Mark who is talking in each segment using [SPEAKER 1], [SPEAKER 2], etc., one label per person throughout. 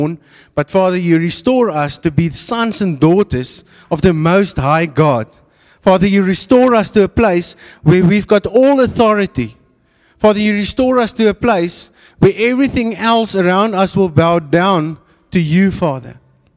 [SPEAKER 1] but Father, you restore us to be sons and daughters of the Most High God. Father, you restore us to a place where we've got all authority. Father, you restore us to a place where everything else around us will bow down to you, Father.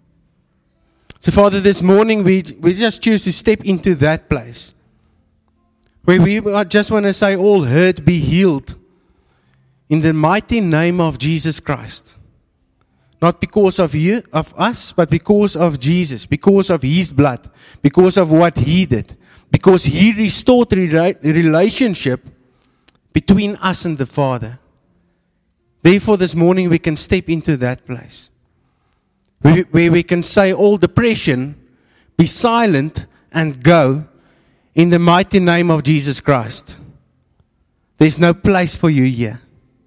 [SPEAKER 1] So, Father, this morning we just choose to step into that place where we just want to say, all hurt be healed in the mighty name of Jesus Christ. Not because of you, of us, but because of Jesus, because of His blood, because of what He did, because He restored the relationship between us and the Father. Therefore, this morning we can step into that place where we can say, all depression, be silent and go in the mighty name of Jesus Christ. There's no place for you here.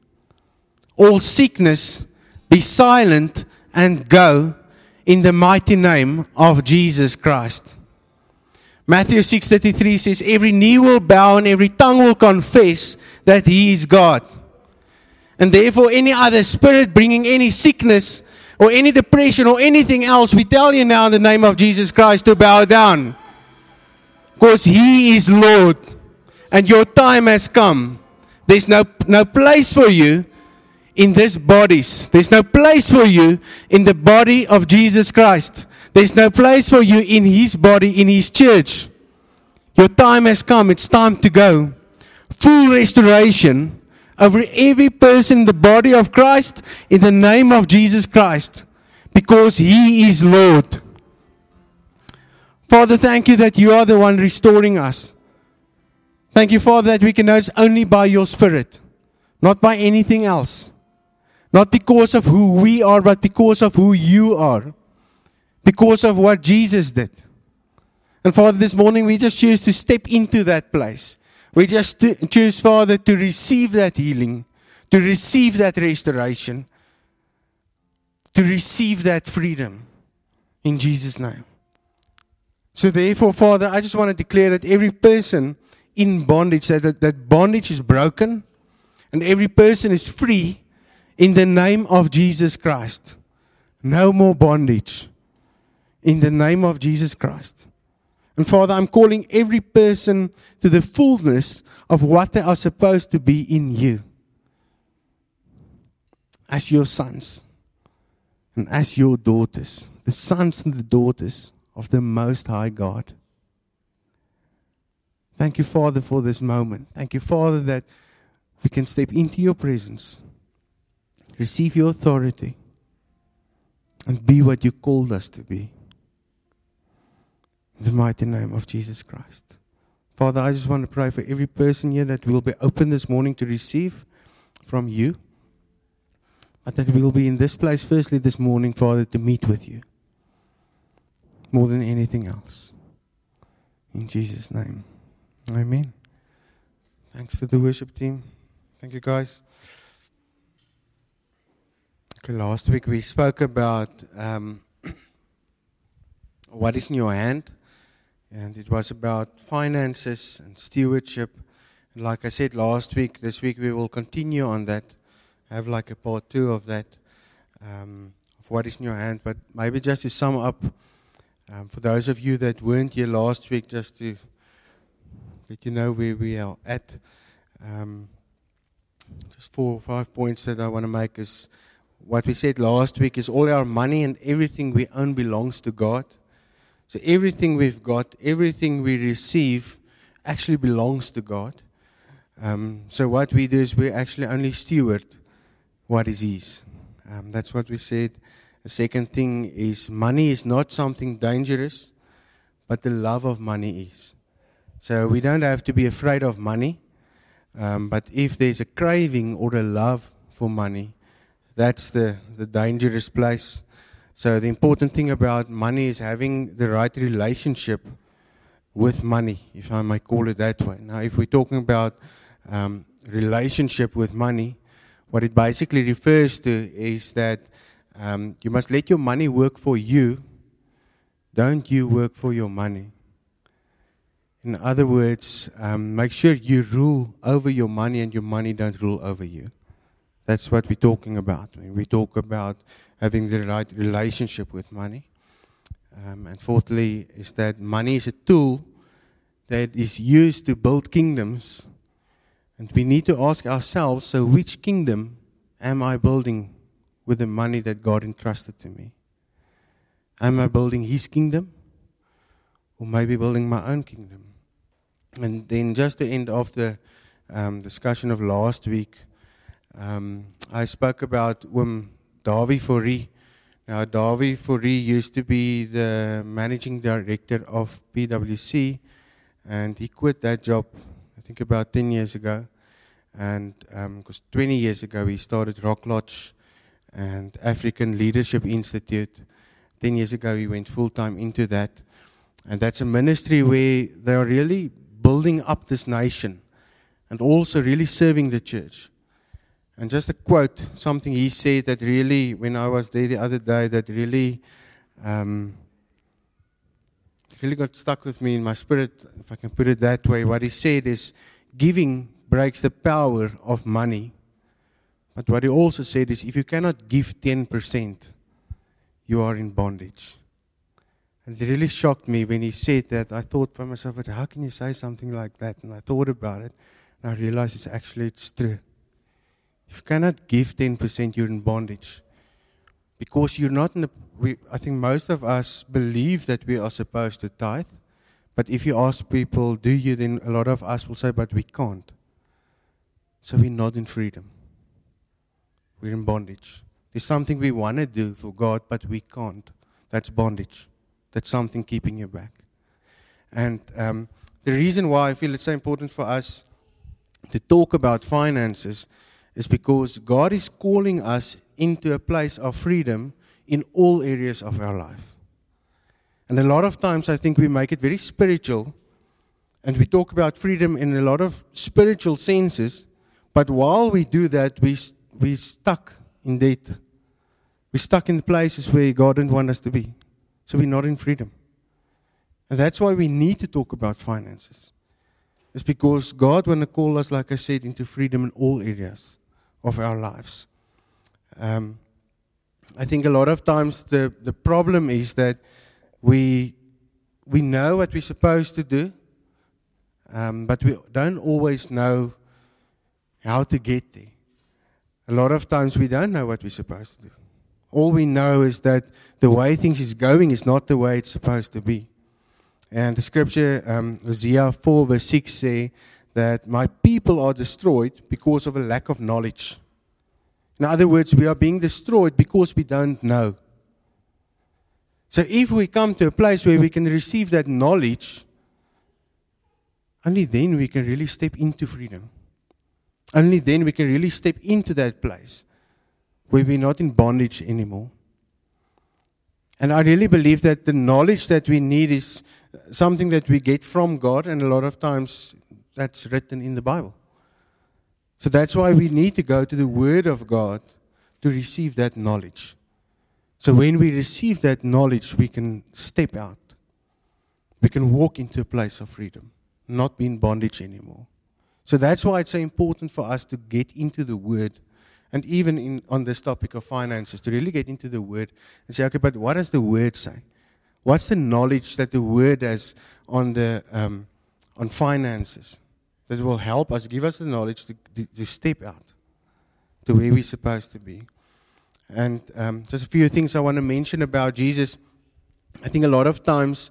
[SPEAKER 1] All sickness, be silent and go in the mighty name of Jesus Christ. Matthew 6:33 says, every knee will bow and every tongue will confess that He is God. And therefore, any other spirit bringing any sickness or any depression or anything else, we tell you now in the name of Jesus Christ to bow down. Because He is Lord. And your time has come. There's no place for you in these bodies. There's no place for you in the body of Jesus Christ. There's no place for you in His body, in His church. Your time has come. It's time to go. Full restoration over every person in the body of Christ in the name of Jesus Christ, because He is Lord. Father, thank you that you are the one restoring us. Thank you, Father, that we can know it's only by your Spirit, not by anything else. Not because of who we are, but because of who you are. Because of what Jesus did. And Father, this morning we just choose to step into that place. We just choose, Father, to receive that healing, to receive that restoration, to receive that freedom in Jesus' name. So therefore, Father, I just want to declare that every person in bondage, that bondage is broken, and every person is free in the name of Jesus Christ. No more bondage in the name of Jesus Christ. And Father, I'm calling every person to the fullness of what they are supposed to be in you. As your sons and as your daughters. The sons and the daughters of the Most High God. Thank you, Father, for this moment. Thank you, Father, that we can step into your presence. Receive your authority. And be what you called us to be. In the mighty name of Jesus Christ. Father, I just want to pray for every person here that will be open this morning to receive from you. But that we will be in this place firstly this morning, Father, to meet with you. More than anything else. In Jesus' name. Amen. Thanks to the worship team. Thank you, guys. Okay, last week we spoke about what is in your hand. And it was about finances and stewardship. And like I said last week, this week we will continue on that. Have like a part 2 of that, of what is in your hand. But maybe just to sum up, for those of you that weren't here last week, just to let you know where we are at. Just 4 or 5 points that I want to make is, what we said last week is all our money and everything we own belongs to God. So everything we've got, everything we receive actually belongs to God. So what we do is we actually only steward what is His. That's what we said. The second thing is money is not something dangerous, but the love of money is. So we don't have to be afraid of money, but if there's a craving or a love for money, that's the dangerous place. So the important thing about money is having the right relationship with money, if I might call it that way. Now, if we're talking about relationship with money, what it basically refers to is that you must let your money work for you. Don't you work for your money. In other words, make sure you rule over your money and your money don't rule over you. That's what we're talking about when we talk about having the right relationship with money. And fourthly, is that money is a tool that is used to build kingdoms. And we need to ask ourselves, so which kingdom am I building with the money that God entrusted to me? Am I building His kingdom? Or maybe building my own kingdom? And then just the end of the discussion of last week, I spoke about Dawie Fourie. Now, Dawie Fourie used to be the managing director of PwC, and he quit that job, I think about 10 years ago. And because 20 years ago, he started Rock Lodge and African Leadership Institute. 10 years ago, he went full-time into that. And that's a ministry where they are really building up this nation and also really serving the church. And just a quote, something he said that really, when I was there the other day, that really got stuck with me in my spirit, if I can put it that way. What he said is, giving breaks the power of money. But what he also said is, if you cannot give 10%, you are in bondage. And it really shocked me when he said that. I thought by myself, but how can you say something like that? And I thought about it, and I realized it's true. If you cannot give 10%, you're in bondage. Because you're not I think most of us believe that we are supposed to tithe. But if you ask people, do you, then a lot of us will say, but we can't. So we're not in freedom. We're in bondage. There's something we want to do for God, but we can't. That's bondage. That's something keeping you back. And the reason why I feel it's so important for us to talk about finances is because God is calling us into a place of freedom in all areas of our life. And a lot of times I think we make it very spiritual, and we talk about freedom in a lot of spiritual senses, but while we do that, we're stuck in debt. We're stuck in places where God didn't want us to be. So we're not in freedom. And that's why we need to talk about finances. It's because God wants to call us, like I said, into freedom in all areas of our lives. I think a lot of times the problem is that we know what we're supposed to do, but we don't always know how to get there. A lot of times we don't know what we're supposed to do. All we know is that the way things is going is not the way it's supposed to be. And the scripture, Hosea 4 verse 6 say that my people are destroyed because of a lack of knowledge. In other words, we are being destroyed because we don't know. So if we come to a place where we can receive that knowledge, only then we can really step into freedom. Only then we can really step into that place where we're not in bondage anymore. And I really believe that the knowledge that we need is something that we get from God, and a lot of times that's written in the Bible. So that's why we need to go to the Word of God to receive that knowledge. So when we receive that knowledge, we can step out. We can walk into a place of freedom, not be in bondage anymore. So that's why it's so important for us to get into the Word, and even on this topic of finances, to really get into the Word and say, okay, but what does the Word say? What's the knowledge that the Word has on finances that will help us, give us the knowledge to step out to where we're supposed to be? And just a few things I want to mention about Jesus. I think a lot of times,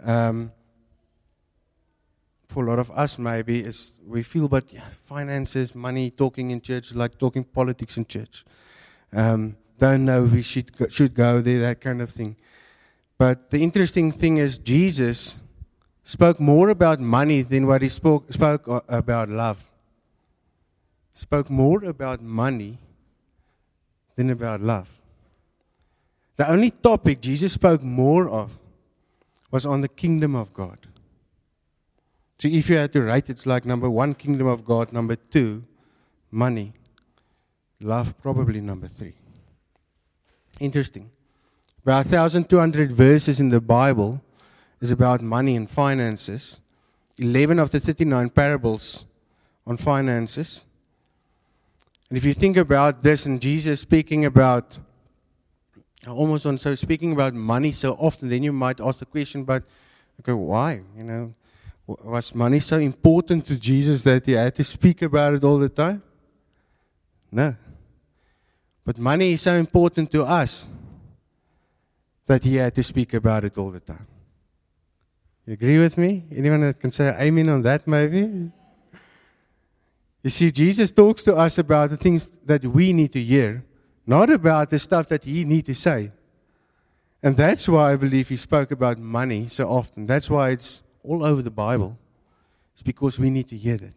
[SPEAKER 1] for a lot of us maybe, is we feel, but finances, money, talking in church, like talking politics in church. Don't know we should go there, that kind of thing. But the interesting thing is Jesus spoke more about money than what he spoke about love. He spoke more about money than about love. The only topic Jesus spoke more of was on the kingdom of God. So if you had to rate, it's like number 1, kingdom of God, number 2, money, love probably number 3. Interesting. About 1,200 verses in the Bible is about money and finances. 11 of the 39 parables on finances. And if you think about this, and Jesus speaking about, I almost want to say, speaking about money so often, then you might ask the question, but, okay, why? Was money so important to Jesus that he had to speak about it all the time? No. But money is so important to us that he had to speak about it all the time. You agree with me? Anyone that can say amen on that maybe? You see, Jesus talks to us about the things that we need to hear, not about the stuff that he needs to say. And that's why I believe he spoke about money so often. That's why it's all over the Bible. It's because we need to hear that.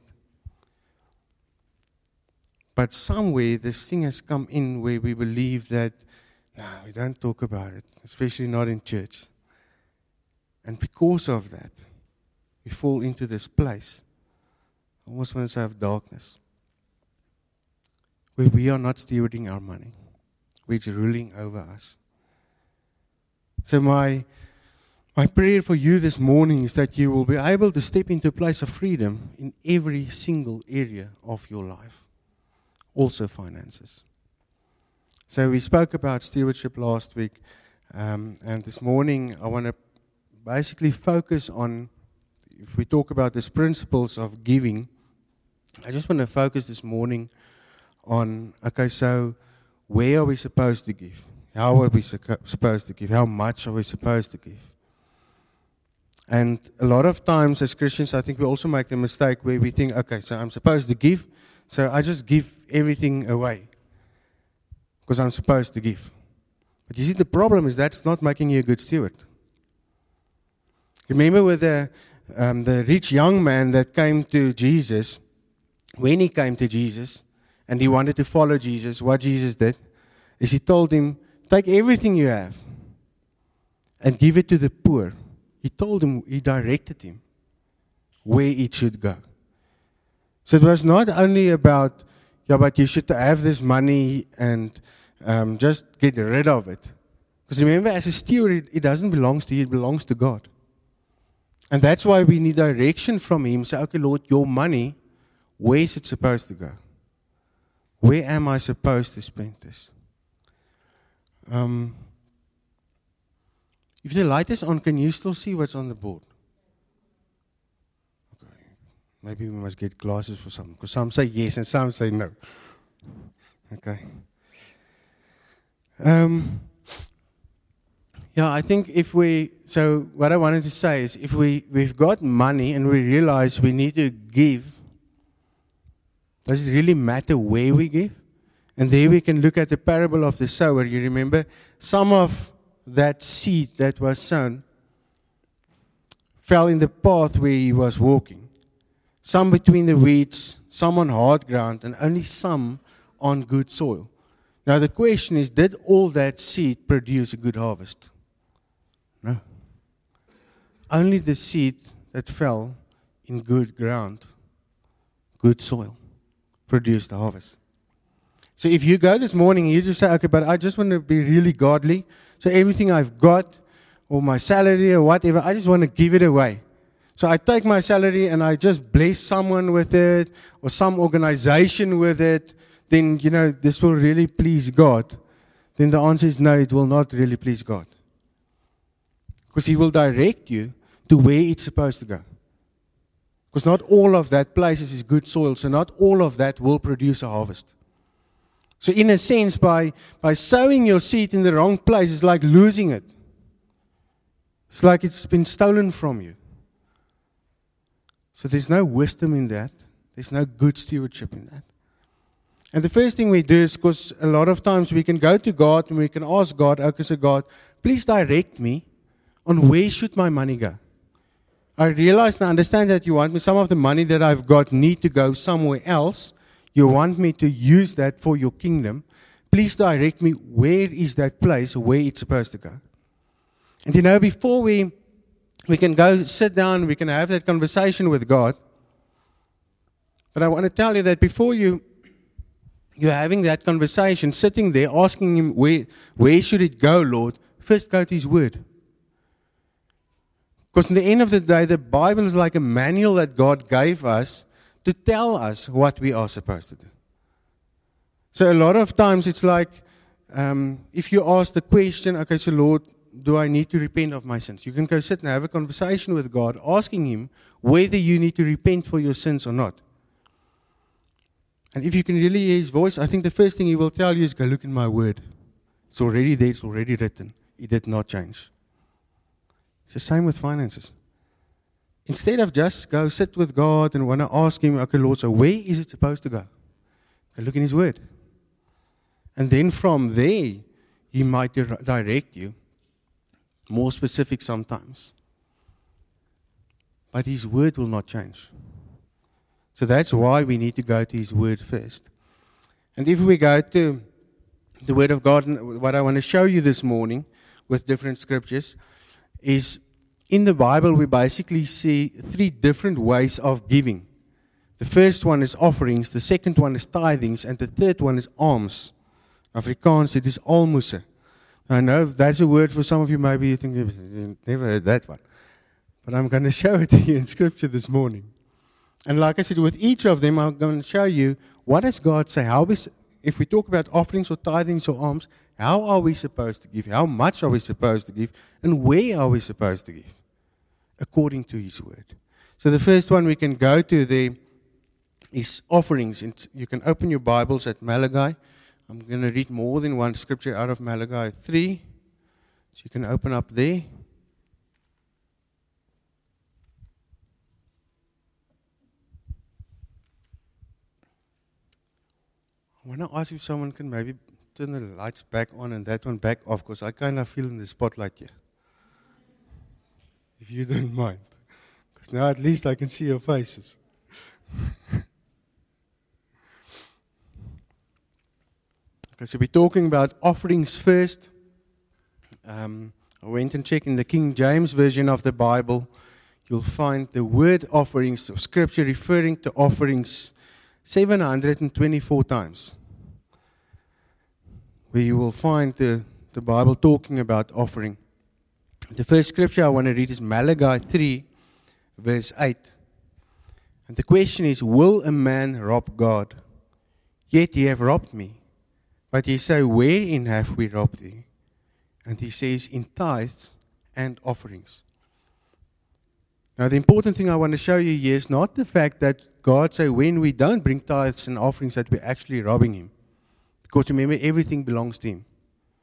[SPEAKER 1] But somewhere this thing has come in where we believe that, no, we don't talk about it, especially not in church. And because of that, we fall into this place, almost want to say of darkness, where we are not stewarding our money, which is ruling over us. So my prayer for you this morning is that you will be able to step into a place of freedom in every single area of your life, also finances. So we spoke about stewardship last week, and this morning I want to basically focus on, if we talk about these principles of giving, I just want to focus this morning on, okay, so where are we supposed to give? How are we supposed to give? How much are we supposed to give? And a lot of times as Christians, I think we also make the mistake where we think, okay, so I'm supposed to give, so I just give everything away because I'm supposed to give. But you see, the problem is that's not making you a good steward. Remember with the rich young man that came to Jesus, when he came to Jesus and he wanted to follow Jesus, what Jesus did is he told him, take everything you have and give it to the poor. He told him, he directed him where it should go. So it was not only about, yeah, but you should have this money and just get rid of it. Because remember, as a steward, it doesn't belong to you, it belongs to God. And that's why we need direction from him. Say, okay, Lord, your money, where is it supposed to go? Where am I supposed to spend this? If the light is on, can you still see what's on the board? Okay. Maybe we must get glasses for some, because some say yes and some say no. Okay. Yeah, I think so what I wanted to say is if we've got money and we realize we need to give, does it really matter where we give? And there we can look at the parable of the sower. You remember, some of that seed that was sown fell in the path where he was walking. Some between the weeds, some on hard ground, and only some on good soil. Now the question is, did all that seed produce a good harvest? No. Only the seed that fell in good ground, good soil, produced the harvest. So if you go this morning and you just say, okay, but I just want to be really godly, so everything I've got, or my salary or whatever, I just want to give it away. So I take my salary and I just bless someone with it, or some organization with it, then, this will really please God. Then the answer is no, it will not really please God. Because he will direct you to where it's supposed to go. Because not all of that places is good soil, so not all of that will produce a harvest. So in a sense, by sowing your seed in the wrong place, it's like losing it. It's like it's been stolen from you. So there's no wisdom in that. There's no good stewardship in that. And the first thing we do is, because a lot of times we can go to God and we can ask God, okay, so God, please direct me on where should my money go. I realize and understand that you want me, some of the money that I've got need to go somewhere else. You want me to use that for your kingdom. Please direct me, where is that place, where it's supposed to go. And before we can go sit down, we can have that conversation with God. But I want to tell you that before you're having that conversation, sitting there, asking him, where should it go, Lord? First go to his word. Because in the end of the day, the Bible is like a manual that God gave us to tell us what we are supposed to do. So a lot of times it's like, if you ask the question, okay, so Lord, do I need to repent of my sins? You can go sit and have a conversation with God, asking Him whether you need to repent for your sins or not. And if you can really hear His voice, I think the first thing He will tell you is, go look in my word. It's already there, it's already written. It did not change. It's the same with finances. Instead of just go sit with God and want to ask Him, okay, Lord, so where is it supposed to go? Go look in His word. And then from there, He might direct you. More specific sometimes. But His word will not change. So that's why we need to go to His word first. And if we go to the word of God, what I want to show you this morning with different scriptures is in the Bible we basically see 3 different ways of giving. The first one is offerings, the second one is tithings, and the third one is alms. Afrikaans, it is almoses. I know that's a word for some of you, maybe you think you've never heard that one. But I'm going to show it to you in Scripture this morning. And like I said, with each of them, I'm going to show you what does God say. If we talk about offerings or tithings or alms, how are we supposed to give? How much are we supposed to give? And where are we supposed to give? According to His word. So the first one we can go to there is offerings. And you can open your Bibles at Malachi. I'm going to read more than one scripture out of Malachi 3. So you can open up there. I want to ask if someone can maybe turn the lights back on and that one back off, because I kind of feel in the spotlight here. If you don't mind. Because now at least I can see your faces. Okay, so we're talking about offerings first. I went and checked in the King James Version of the Bible. You'll find the word offerings, or scripture referring to offerings, 724 times. Where you will find the Bible talking about offering. The first scripture I want to read is Malachi 3, verse 8. And the question is, will a man rob God? Yet ye have robbed me. But ye say, wherein have we robbed thee? And he says, in tithes and offerings. Now the important thing I want to show you here is not the fact that God say when we don't bring tithes and offerings that we're actually robbing Him. Because remember, everything belongs to Him.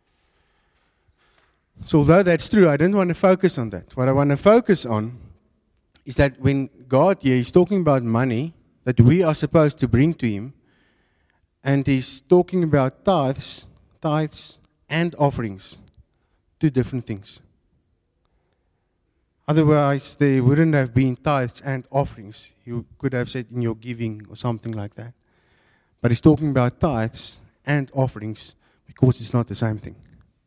[SPEAKER 1] So although that's true, I don't want to focus on that. What I want to focus on is that when God here is talking about money that we are supposed to bring to Him, and He's talking about tithes and offerings, 2 different things. Otherwise, there wouldn't have been tithes and offerings. You could have said in your giving or something like that. But He's talking about tithes and offerings because it's not the same thing.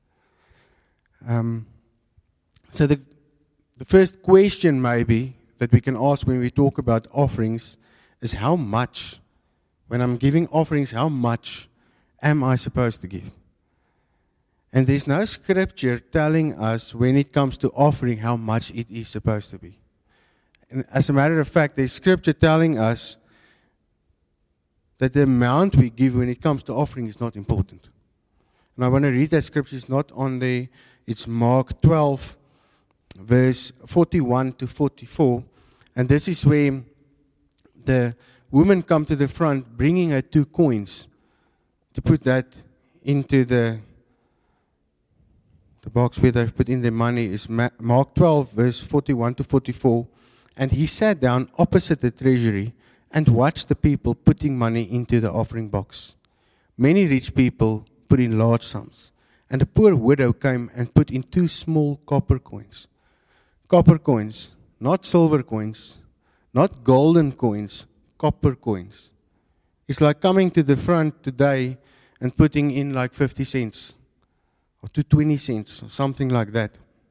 [SPEAKER 1] So the first question maybe that we can ask when we talk about offerings is how much, when I'm giving offerings, how much am I supposed to give? And there's no scripture telling us when it comes to offering how much it is supposed to be. And as a matter of fact, there's scripture telling us that the amount we give when it comes to offering is not important. And I want to read that scripture. It's not on there. It's Mark 12, verse 41 to 44. And this is where the woman come to the front bringing her 2 coins to put that into the box where they've put in their money. Is Mark 12, verse 41 to 44. And he sat down opposite the treasury and watched the people putting money into the offering box. Many rich people put in large sums, and a poor widow came and put in 2 small copper coins. Copper coins, not silver coins, not golden coins, copper coins. It's like coming to the front today and putting in like 50 cents or to 20 cents or something like that.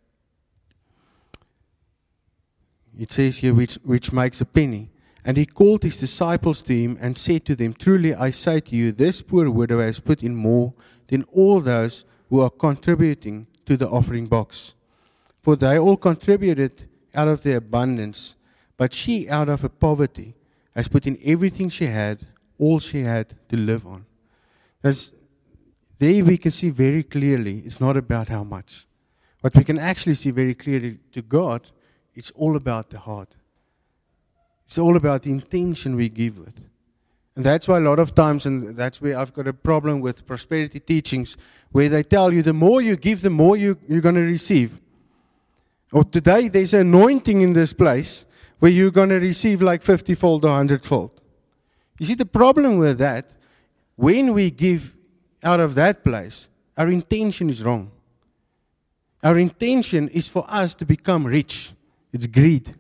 [SPEAKER 1] It says here which makes a penny. And he called his disciples to him and said to them, truly I say to you, this poor widow has put in more than all those who are contributing to the offering box. For they all contributed out of their abundance, but she out of her poverty has put in everything she had, all she had to live on. There's, there we can see very clearly it's not about how much. What we can actually see very clearly to God, it's all about the heart. It's all about the intention we give with. And that's why a lot of times, and that's where I've got a problem with prosperity teachings, where they tell you the more you give, the more you're going to receive. Or today there's an anointing in this place where you're going to receive like 50-fold or 100-fold. You see, the problem with that, when we give out of that place, our intention is wrong. Our intention is for us to become rich. It's greed.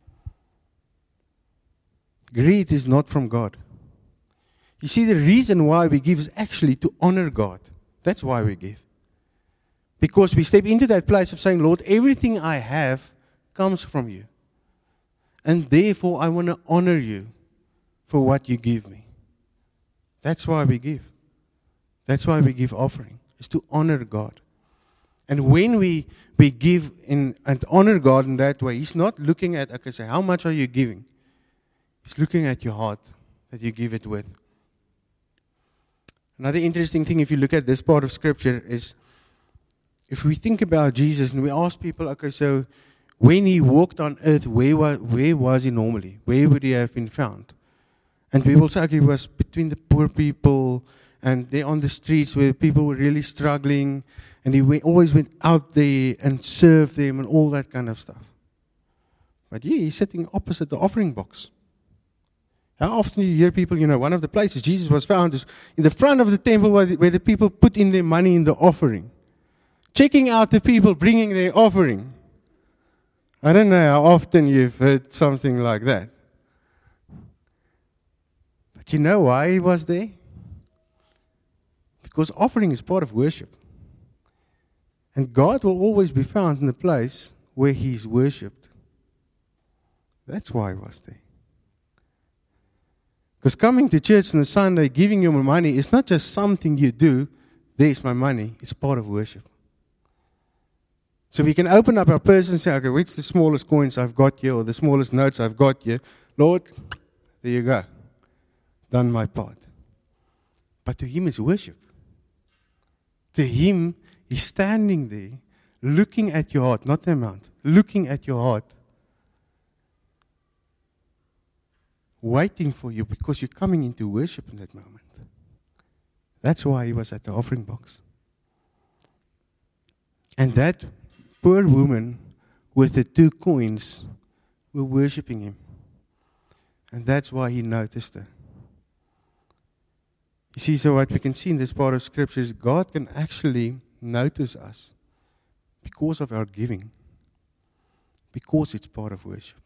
[SPEAKER 1] Greed is not from God. You see, the reason why we give is actually to honor God. That's why we give. Because we step into that place of saying, Lord, everything I have comes from you. And therefore, I want to honor you for what you give me. That's why we give. That's why we give offering. It's to honor God. And when we give and honor God in that way, He's not looking at, okay, so how much are you giving? He's looking at your heart that you give it with. Another interesting thing, if you look at this part of Scripture, is if we think about Jesus and we ask people, okay, so when He walked on earth, where was He normally? Where would He have been found? And we will say, okay, He was between the poor people and they're on the streets where people were really struggling, and He always went out there and served them and all that kind of stuff. But yeah, He's sitting opposite the offering box. How often you hear people, one of the places Jesus was found is in the front of the temple where the people put in their money in the offering. Checking out the people bringing their offering. I don't know how often you've heard something like that. But you know why He was there? Because offering is part of worship. And God will always be found in the place where He is worshipped. That's why He was there. Because coming to church on a Sunday, giving your money, is not just something you do. There's my money. It's part of worship. So we can open up our purse and say, okay, what's the smallest coins I've got here, or the smallest notes I've got here? Lord, there you go. Done my part. But to Him it's worship. To Him, He's standing there, looking at your heart, not the amount, looking at your heart, waiting for you because you're coming into worship in that moment. That's why He was at the offering box. And that poor woman with the 2 coins were worshiping Him. And that's why He noticed her. You see, so what we can see in this part of Scripture is God can actually notice us because of our giving. Because it's part of worship.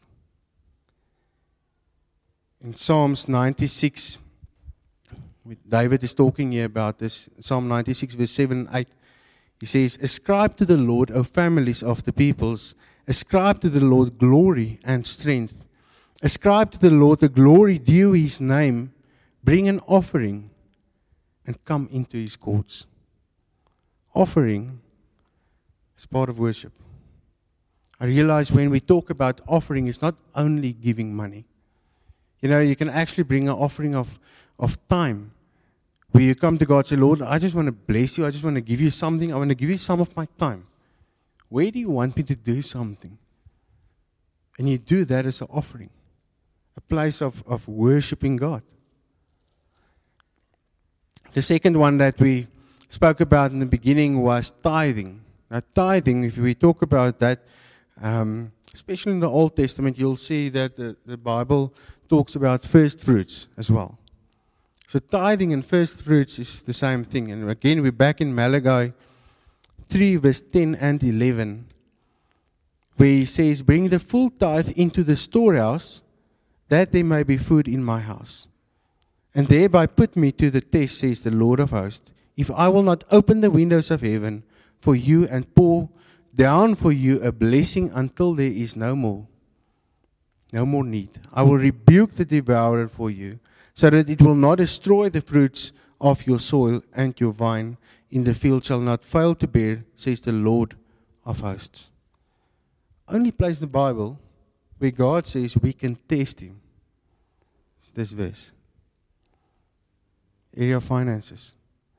[SPEAKER 1] In Psalms 96, David is talking here about this. Psalm 96, verse 7 and 8. He says, ascribe to the Lord, O families of the peoples. Ascribe to the Lord glory and strength. Ascribe to the Lord the glory due His name. Bring an offering and come into His courts. Offering is part of worship. I realize when we talk about offering, it's not only giving money. You can actually bring an offering of time. Where you come to God and say, Lord, I just want to bless you. I just want to give you something. I want to give you some of my time. Where do you want me to do something? And you do that as an offering. A place of worshiping God. The second one that we spoke about in the beginning was tithing. Now, tithing, if we talk about that, especially in the Old Testament, you'll see that the Bible talks about first fruits as well. So tithing and first fruits is the same thing. And again, we're back in Malachi 3, verse 10 and 11, where He says, bring the full tithe into the storehouse, that there may be food in my house. And thereby put me to the test, says the Lord of hosts, if I will not open the windows of heaven for you and pour down for you a blessing until there is no more need. I will rebuke the devourer for you, so that it will not destroy the fruits of your soil, and your vine in the field shall not fail to bear, says the Lord of hosts. Only place in the Bible where God says we can test Him is this verse. Area of finances.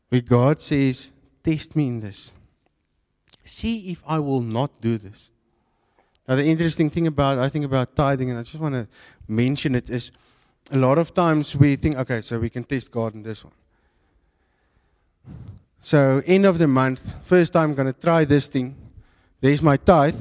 [SPEAKER 1] where God says, test me in this. See if I will not do this. Now, the interesting thing about tithing, and I just want to mention it, is a lot of times we think, okay, so we can test God in this one. So, end of the month, first time I'm going to try this thing. There's my tithe.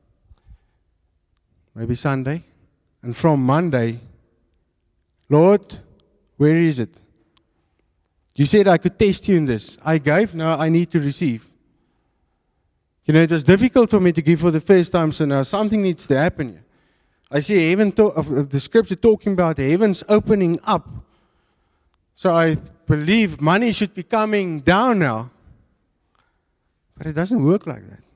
[SPEAKER 1] Maybe Sunday. And from Monday, Lord, where is it? You said I could test you in this. I gave, now I need to receive. It was difficult for me to give for the first time, so now something needs to happen here. I see heaven the scripture talking about the heavens opening up. So I believe money should be coming down now. But it doesn't work like that.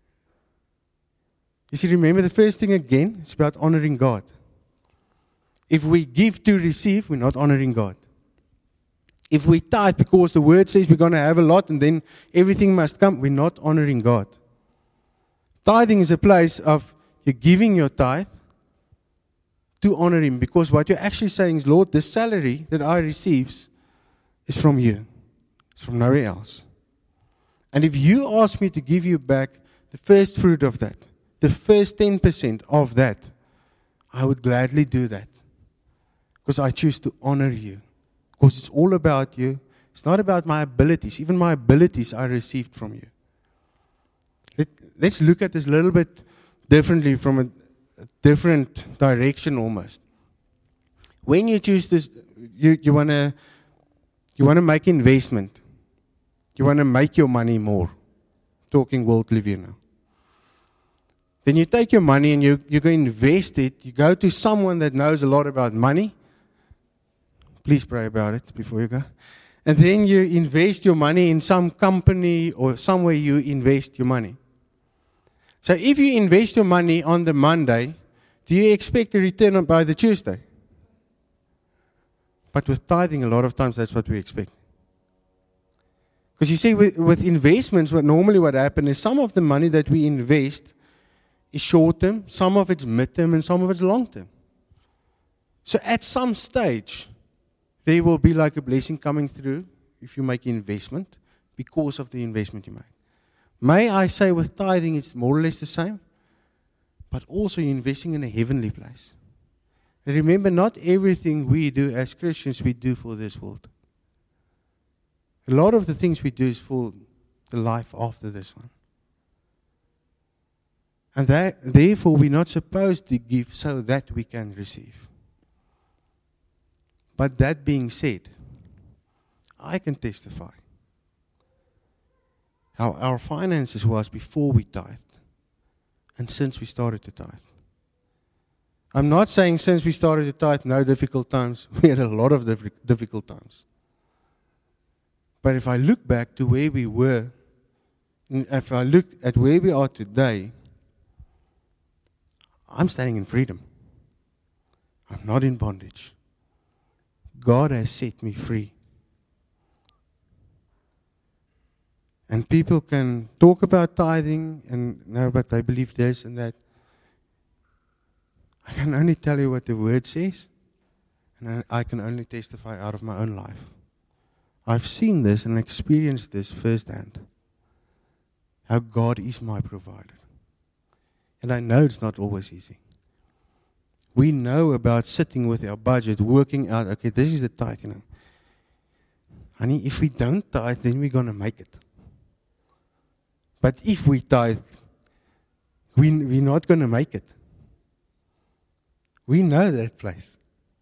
[SPEAKER 1] You see, remember the first thing again, it's about honoring God. If we give to receive, we're not honoring God. If we tithe because the word says we're going to have a lot and then everything must come, we're not honoring God. Tithing is a place of you giving your tithe to honor Him, because what you're actually saying is, Lord, the salary that I receive is from you. It's from nowhere else. And if you ask me to give you back the first fruit of that, the first 10% of that, I would gladly do that. Because I choose to honor you. Because it's all about you. It's not about my abilities. Even my abilities I received from you. Let's look at this a little bit differently, from a different direction almost. When you choose this, you want to make investment. You want to make your money more. Talking worldly view now. Then you take your money and you go invest it. You go to someone that knows a lot about money. Please pray about it before you go. And then you invest your money in some company or somewhere you invest your money. So if you invest your money on the Monday, do you expect a return by the Tuesday? But with tithing, a lot of times that's what we expect. Because you see, with investments, what happens is some of the money that we invest is short-term, some of it's mid-term, and some of it's long-term. So at some stage, there will be like a blessing coming through if you make investment because of the investment you made. May I say with tithing it's more or less the same, but also you're investing in a heavenly place. And remember, not everything we do as Christians we do for this world. A lot of the things we do is for the life after this one. And therefore we're not supposed to give so that we can receive. But that being said, I can testify how our finances was before we tithed and since we started to tithe. I'm not saying since we started to tithe, no difficult times. We had a lot of difficult times. But if I look back to where we were, and if I look at where we are today, I'm standing in freedom. I'm not in bondage. God has set me free. And people can talk about tithing and no, but they believe this and that. I can only tell you what the word says, and I can only testify out of my own life. I've seen this and experienced this firsthand. How God is my provider. And I know it's not always easy. We know about sitting with our budget, working out, okay, this is the tithe, Honey, if we don't tithe, then we're going to make it. But if we tithe, we're not going to make it. We know that place.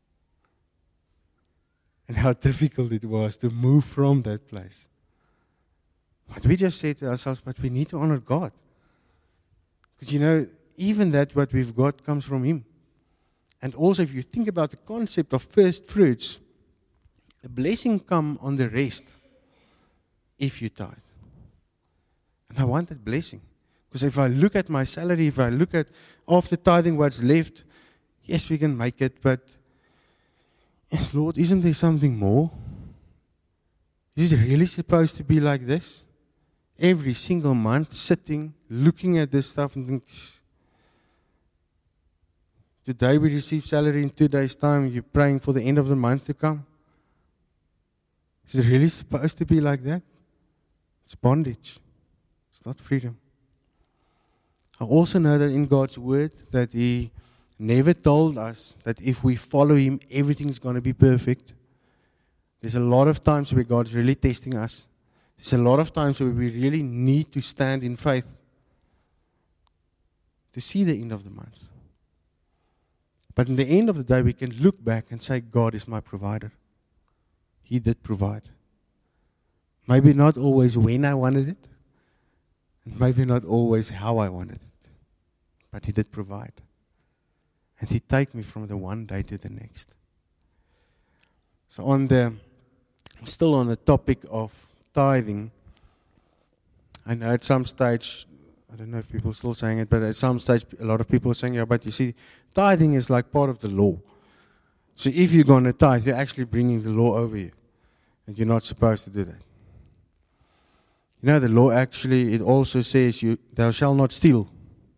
[SPEAKER 1] And how difficult it was to move from that place. But we just said to ourselves, but we need to honor God. Because even that what we've got comes from Him. And also if you think about the concept of first fruits, a blessing comes on the rest if you tithe. And I want that blessing. Because if I look at my salary, if I look at after tithing what's left, yes, we can make it, but yes, Lord, isn't there something more? Is it really supposed to be like this? Every single month, sitting, looking at this stuff and think, today we receive salary, in 2 days' time, you're praying for the end of the month to come. Is it really supposed to be like that? It's bondage. It's not freedom. I also know that in God's word that He never told us that if we follow Him, everything's going to be perfect. There's a lot of times where God's really testing us. There's a lot of times where we really need to stand in faith to see the end of the month. But in the end of the day, we can look back and say, God is my provider. He did provide. Maybe not always when I wanted it, and maybe not always how I wanted it, but He did provide. And He take me from the one day to the next. So still on the topic of tithing, I know at some stage, I don't know if people are still saying it, but at some stage a lot of people are saying, yeah, but you see, tithing is like part of the law. So if you're going to tithe, you're actually bringing the law over you. And you're not supposed to do that. You know, the law actually, it also says, thou shalt not steal.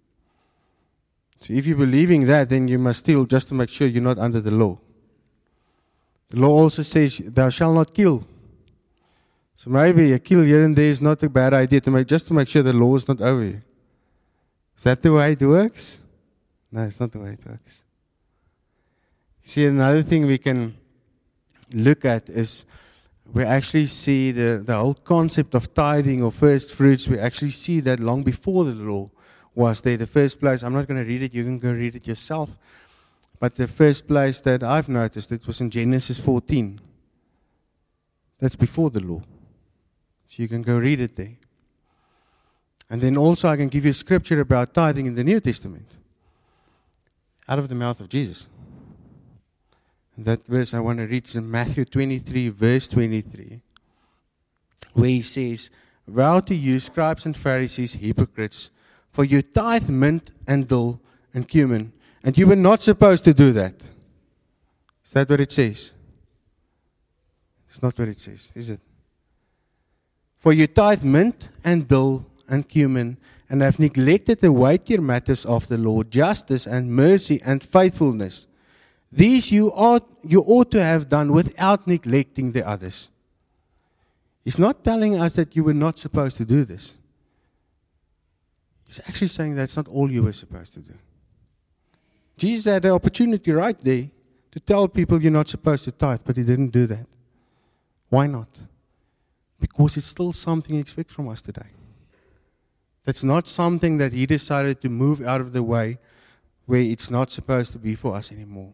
[SPEAKER 1] So if you're believing that, then you must steal just to make sure you're not under the law. The law also says, thou shalt not kill. So maybe a kill here and there is not a bad idea just to make sure the law is not over you. Is that the way it works? No, it's not the way it works. See, another thing we can look at is we actually see the whole concept of tithing or first fruits. We actually see that long before the law was there. The first place, I'm not going to read it, you can go read it yourself. But the first place that I've noticed, it was in Genesis 14. That's before the law. So you can go read it there. And then also I can give you a scripture about tithing in the New Testament. Out of the mouth of Jesus. And that verse I want to read is in Matthew 23, verse 23. Where He says, Woe to you, scribes and Pharisees, hypocrites, for you tithe mint and dill and cumin, and you were not supposed to do that. Is that what it says? It's not what it says, is it? For you tithe mint and dill and cumin, and have neglected the weightier matters of the law, justice and mercy and faithfulness. These you ought to have done without neglecting the others. He's not telling us that you were not supposed to do this. He's actually saying that's not all you were supposed to do. Jesus had the opportunity right there to tell people you're not supposed to tithe, but He didn't do that. Why not? Because it's still something He expects from us today. That's not something that He decided to move out of the way where it's not supposed to be for us anymore.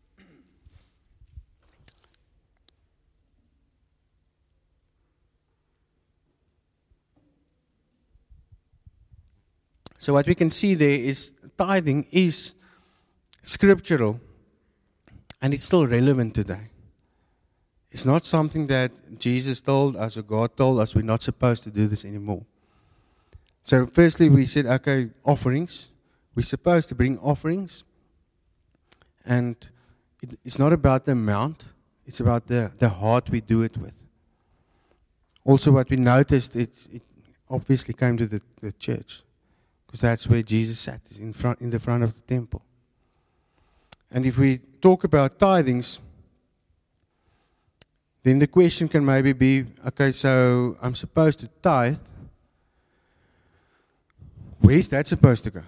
[SPEAKER 1] So what we can see there is tithing is scriptural and it's still relevant today. It's not something that Jesus told us or God told us we're not supposed to do this anymore. So firstly we said, okay, offerings. We're supposed to bring offerings. And it's not about the amount. It's about the heart we do it with. Also what we noticed, it obviously came to the church. Because that's where Jesus sat, in the front of the temple. And if we talk about tithings, then the question can maybe be, okay, so I'm supposed to tithe. Where's that supposed to go?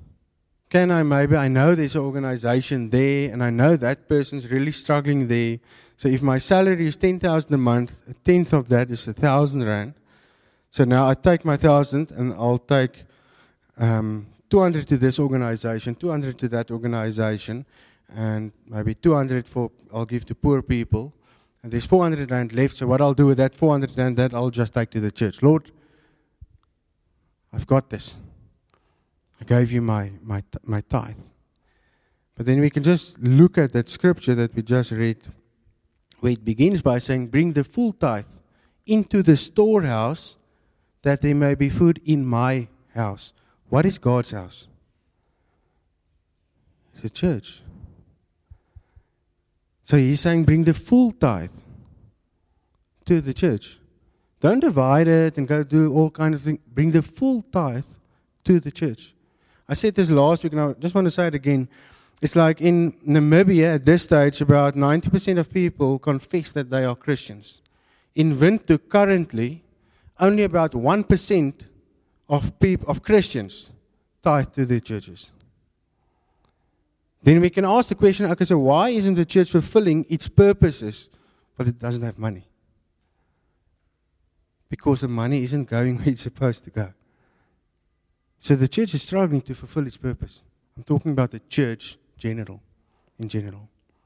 [SPEAKER 1] I know there's an organization there, and I know that person's really struggling there. So if my salary is 10,000 a month, a tenth of that is 1,000 rand. So now I take my 1,000 and I'll take 200 to this organization, 200 to that organization, and maybe 200 I'll give to poor people. And there's 400 rand left, so what I'll do with that 400 rand, that I'll just take to the church. Lord, I've got this. I gave you my tithe. But then we can just look at that scripture that we just read, where it begins by saying, bring the full tithe into the storehouse, that there may be food in my house. What is God's house? It's a church. So He's saying bring the full tithe to the church. Don't divide it and go do all kind of things. Bring the full tithe to the church. I said this last week and I just want to say it again. It's like in Namibia at this stage about 90% of people confess that they are Christians. In Windhoek currently, only about 1% of Christians tithe to their churches. Then we can ask the question, okay, so why isn't the church fulfilling its purposes, but it doesn't have money? Because the money isn't going where it's supposed to go. So the church is struggling to fulfill its purpose. I'm talking about the church in general.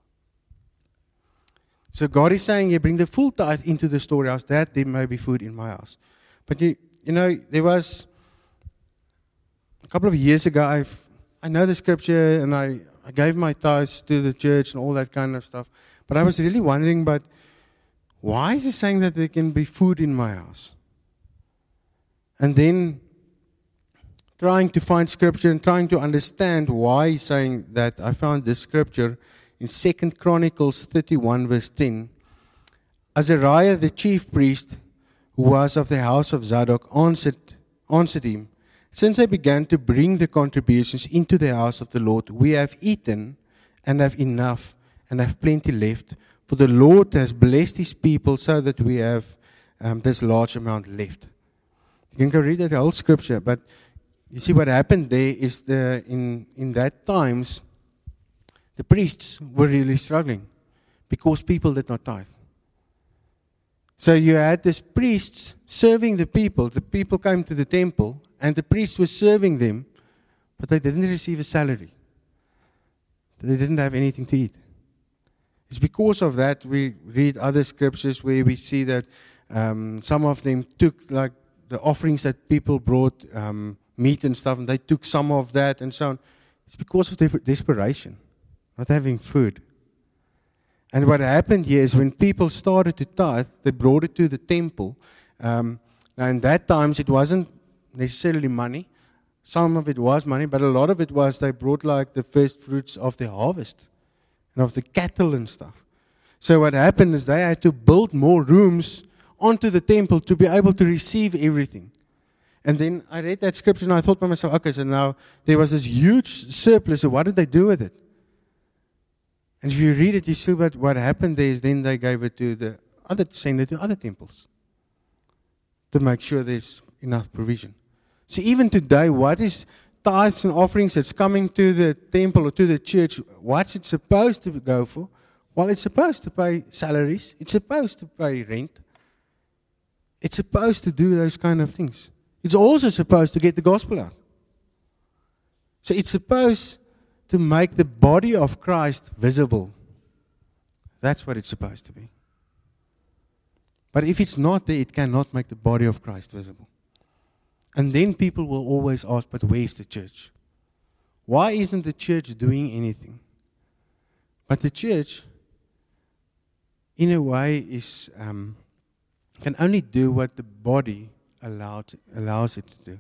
[SPEAKER 1] So God is saying, you bring the full tithe into the storehouse, that there may be food in my house. But you know, there was a couple of years ago, I know the scripture, and I gave my tithes to the church and all that kind of stuff. But I was really wondering, but why is he saying that there can be food in my house? And then trying to find scripture and trying to understand why he's saying that, I found this scripture in 2 Chronicles 31 verse 10. Azariah the chief priest, who was of the house of Zadok, answered him, since I began to bring the contributions into the house of the Lord, we have eaten and have enough and have plenty left. For the Lord has blessed his people so that we have this large amount left. You can go read that whole scripture, but you see what happened there is in that times, the priests were really struggling because people did not tithe. So you had these priests serving the people. The people came to the temple, and the priests were serving them, but they didn't receive a salary. They didn't have anything to eat. It's because of that we read other scriptures where we see that some of them took like the offerings that people brought, meat and stuff, and they took some of that and so on. It's because of their desperation, not having food. And what happened here is when people started to tithe, they brought it to the temple. Now in that times it wasn't necessarily money. Some of it was money, but a lot of it was they brought like the first fruits of the harvest and of the cattle and stuff. So what happened is they had to build more rooms onto the temple to be able to receive everything. And then I read that scripture and I thought to myself, okay, so now there was this huge surplus, so what did they do with it? And if you read it, you see what happened there is then they gave it to send it to other temples to make sure there's enough provision. So even today, what is tithes and offerings that's coming to the temple or to the church, what's it supposed to go for? Well, it's supposed to pay salaries. It's supposed to pay rent. It's supposed to do those kind of things. It's also supposed to get the gospel out. So it's supposed to make the body of Christ visible. That's what it's supposed to be. But if it's not there, it cannot make the body of Christ visible. And then people will always ask, but where's the church? Why isn't the church doing anything? But the church, in a way, is can only do what the body allows it to do.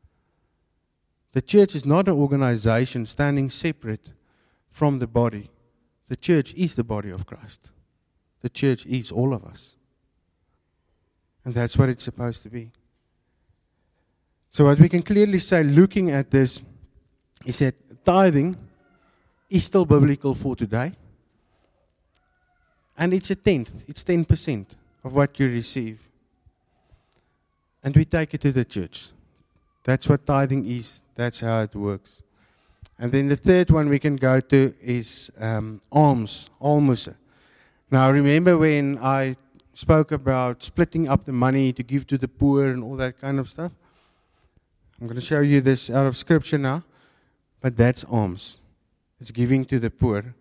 [SPEAKER 1] The church is not an organization standing separate from the body. The church is the body of Christ. The church is all of us. And that's what it's supposed to be. So what we can clearly say, looking at this, is that tithing is still biblical for today. And it's a tenth. It's 10% of what you receive. And we take it to the church. That's what tithing is. That's how it works. And then the third one we can go to is alms, almoser. Now remember when I spoke about splitting up the money to give to the poor and all that kind of stuff? I'm going to show you this out of scripture now. But that's alms. It's giving to the poor.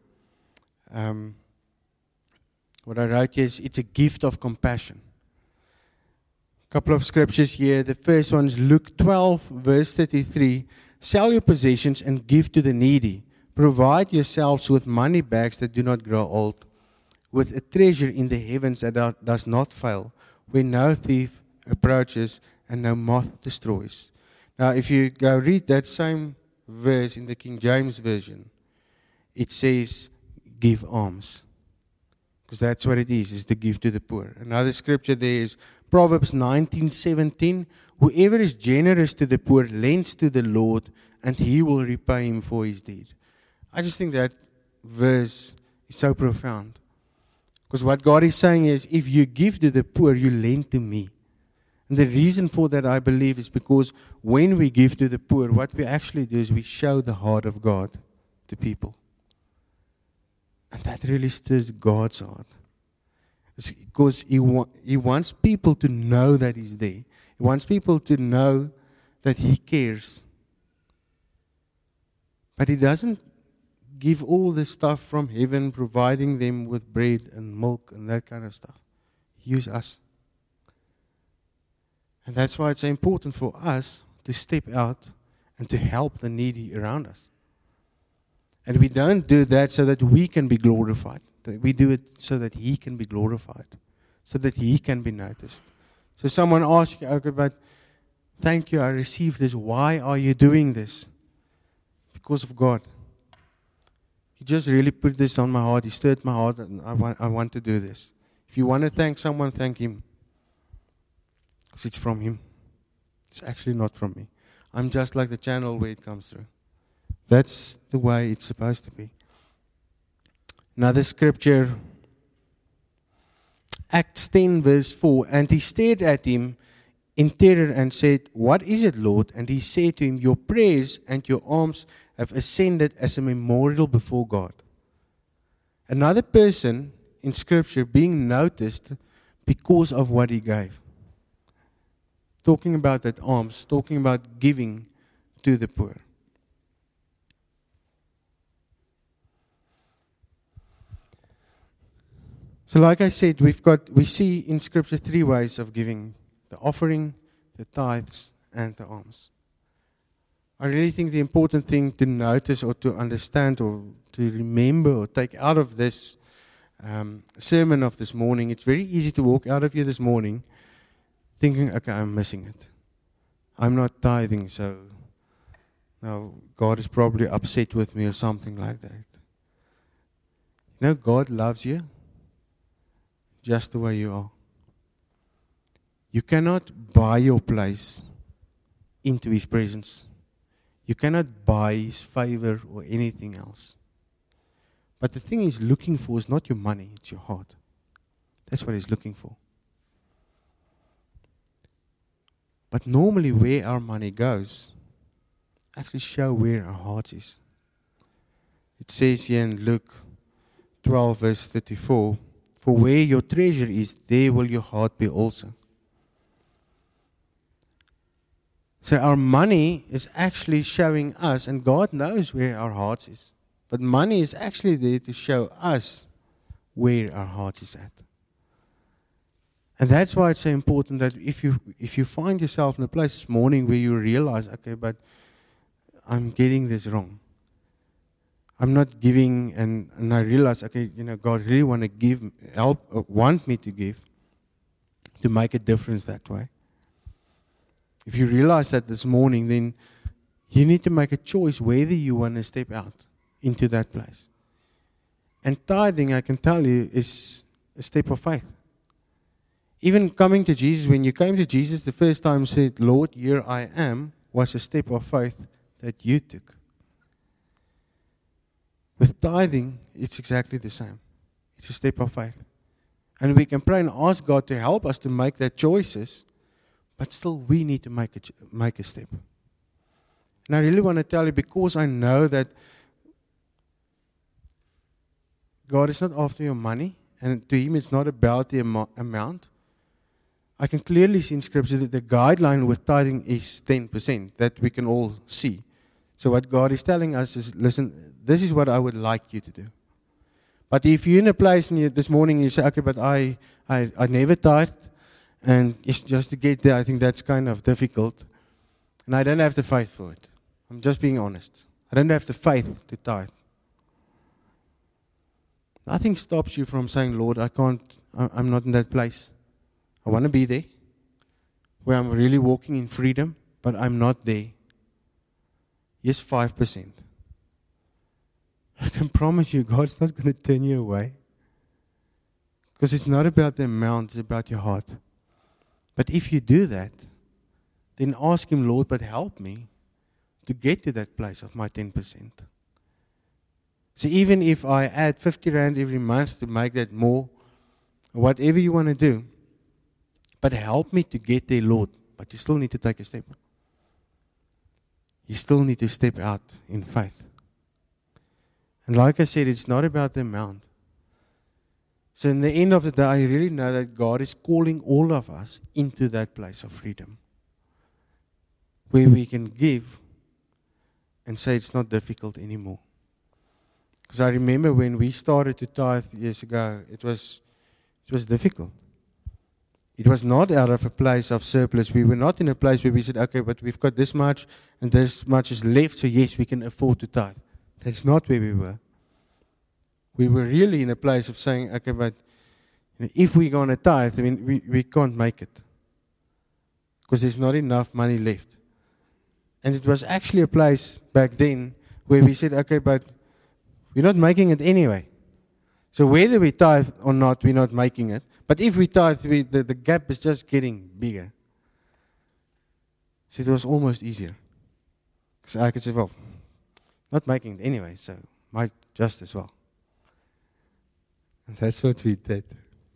[SPEAKER 1] What I wrote here is it's a gift of compassion. Couple of scriptures here. The first one is Luke 12, verse 33. Sell your possessions and give to the needy. Provide yourselves with money bags that do not grow old, with a treasure in the heavens that does not fail, where no thief approaches and no moth destroys. Now, if you go read that same verse in the King James Version, it says, give alms. Because that's what it is to give to the poor. Another scripture there is Proverbs 19:17. Whoever is generous to the poor lends to the Lord, and he will repay him for his deed. I just think that verse is so profound. Because what God is saying is, if you give to the poor, you lend to me. And the reason for that, I believe, is because when we give to the poor, what we actually do is we show the heart of God to people. And that really stirs God's heart. It's because He wants people to know that He's there. He wants people to know that He cares. But He doesn't give all this stuff from heaven, providing them with bread and milk and that kind of stuff. He uses us. And that's why it's so important for us to step out and to help the needy around us. And we don't do that so that we can be glorified. We do it so that He can be glorified, so that He can be noticed. So someone asks you, okay, but thank you, I received this. Why are you doing this? Because of God. He just really put this on my heart. He stirred my heart, and I want to do this. If you want to thank someone, thank Him. Because it's from Him. It's actually not from me. I'm just like the channel where it comes through. That's the way it's supposed to be. Another scripture, Acts 10 verse 4. And he stared at him in terror and said, "What is it, Lord?" And he said to him, "Your prayers and your alms have ascended as a memorial before God." Another person in scripture being noticed because of what he gave. Talking about that alms, talking about giving to the poor. So like I said, we see in Scripture 3 ways of giving: the offering, the tithes, and the alms. I really think the important thing to notice or to understand or to remember or take out of this sermon of this morning, it's very easy to walk out of here this morning thinking, okay, I'm missing it. I'm not tithing, so now God is probably upset with me or something like that. You know, God loves you just the way you are. You cannot buy your place into His presence. You cannot buy His favor or anything else. But the thing He's looking for is not your money, it's your heart. That's what He's looking for. But normally where our money goes actually show where our heart is. It says here in Luke 12 verse 34, "For where your treasure is, there will your heart be also." So our money is actually showing us, and God knows where our heart is. But money is actually there to show us where our heart is at. And that's why it's so important that if you find yourself in a place this morning where you realize, okay, but I'm getting this wrong. I'm not giving, and I realize, okay, God really want me to give, to make a difference that way. If you realize that this morning, then you need to make a choice whether you want to step out into that place. And tithing, I can tell you, is a step of faith. Even coming to Jesus, when you came to Jesus the first time and said, "Lord, here I am," was a step of faith that you took. With tithing, it's exactly the same. It's a step of faith. And we can pray and ask God to help us to make that choices, but still we need to make a step. And I really want to tell you, because I know that God is not after your money, and to Him it's not about the amount. I can clearly see in Scripture that the guideline with tithing is 10%, that we can all see. So what God is telling us is, listen, this is what I would like you to do. But if you're in a place and this morning you say, okay, but I never tithed, and it's just to get there, I think that's kind of difficult. And I don't have the faith for it. I'm just being honest. I don't have the faith to tithe. Nothing stops you from saying, "Lord, I'm not in that place. I want to be there, where I'm really walking in freedom, but I'm not there." Yes, 5%. I can promise you, God's not going to turn you away. Because it's not about the amount, it's about your heart. But if you do that, then ask Him, "Lord, but help me to get to that place of my 10%. So even if I add 50 Rand every month to make that more, whatever you want to do. But help me to get there, Lord. But you still need to take a step. You still need to step out in faith. And like I said, it's not about the amount. So in the end of the day, I really know that God is calling all of us into that place of freedom, where we can give and say it's not difficult anymore. Because I remember when we started to tithe years ago, it was difficult. It was not out of a place of surplus. We were not in a place where we said, okay, but we've got this much and this much is left, so yes, we can afford to tithe. That's not where we were. We were really in a place of saying, okay, but if we're going to tithe, I mean, we can't make it. Because there's not enough money left. And it was actually a place back then where we said, okay, but we're not making it anyway. So whether we tithe or not, we're not making it. But if we tithe, the gap is just getting bigger. So it was almost easier. Because I could say, well, not making it anyway, so might just as well. And that's what we did.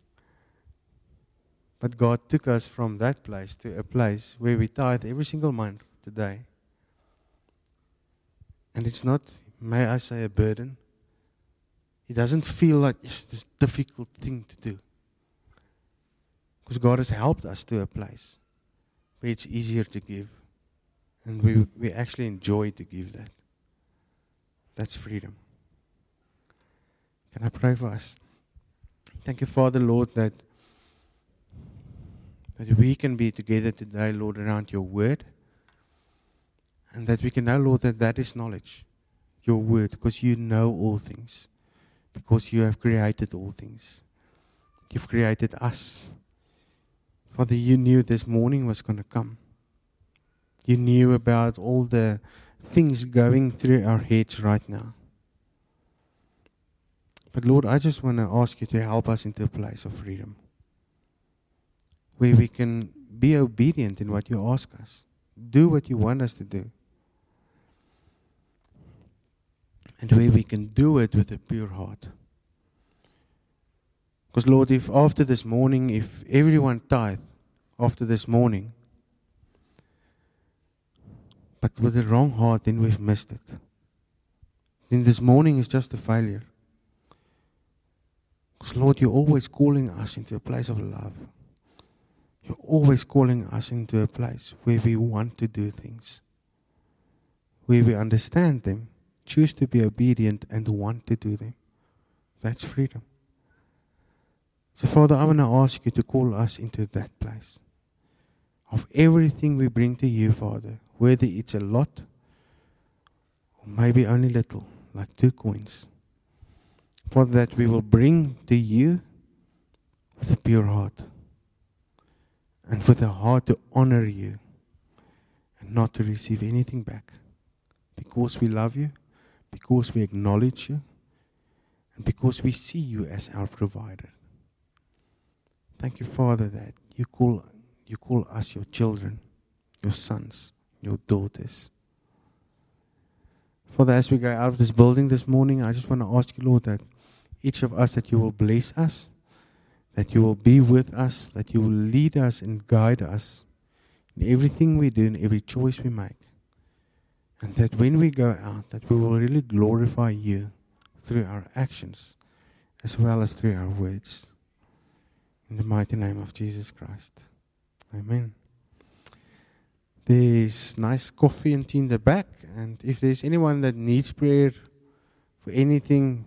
[SPEAKER 1] But God took us from that place to a place where we tithe every single month today. And it's not, may I say, a burden. It doesn't feel like it's this difficult thing to do. Because God has helped us to a place where it's easier to give. And we actually enjoy to give that. That's freedom. Can I pray for us? Thank you, Father, Lord, that we can be together today, Lord, around your word. And that we can know, Lord, that is knowledge. Your word, because you know all things. Because you have created all things. You've created us. Father, you knew this morning was going to come. You knew about all the things going through our heads right now. But Lord, I just want to ask you to help us into a place of freedom. Where we can be obedient in what you ask us. Do what you want us to do. And where we can do it with a pure heart. Because Lord, if after this morning, if everyone tithe after this morning, but with the wrong heart, then we've missed it. Then this morning is just a failure. Because Lord, you're always calling us into a place of love. You're always calling us into a place where we want to do things. Where we understand them, choose to be obedient and want to do them. That's freedom. So Father, I want to ask you to call us into that place. Of everything we bring to you, Father, whether it's a lot or maybe only little, like 2 coins. Father, that we will bring to you with a pure heart. And with a heart to honor you. And not to receive anything back. Because we love you. Because we acknowledge you. And because we see you as our provider. Thank you, Father, that you call us your children, your sons, your daughters. Father, as we go out of this building this morning, I just want to ask you, Lord, that each of us, that you will bless us, that you will be with us, that you will lead us and guide us in everything we do, in every choice we make. And that when we go out, that we will really glorify you through our actions as well as through our words. In the mighty name of Jesus Christ. Amen. There's nice coffee and tea in the back. And if there's anyone that needs prayer for anything,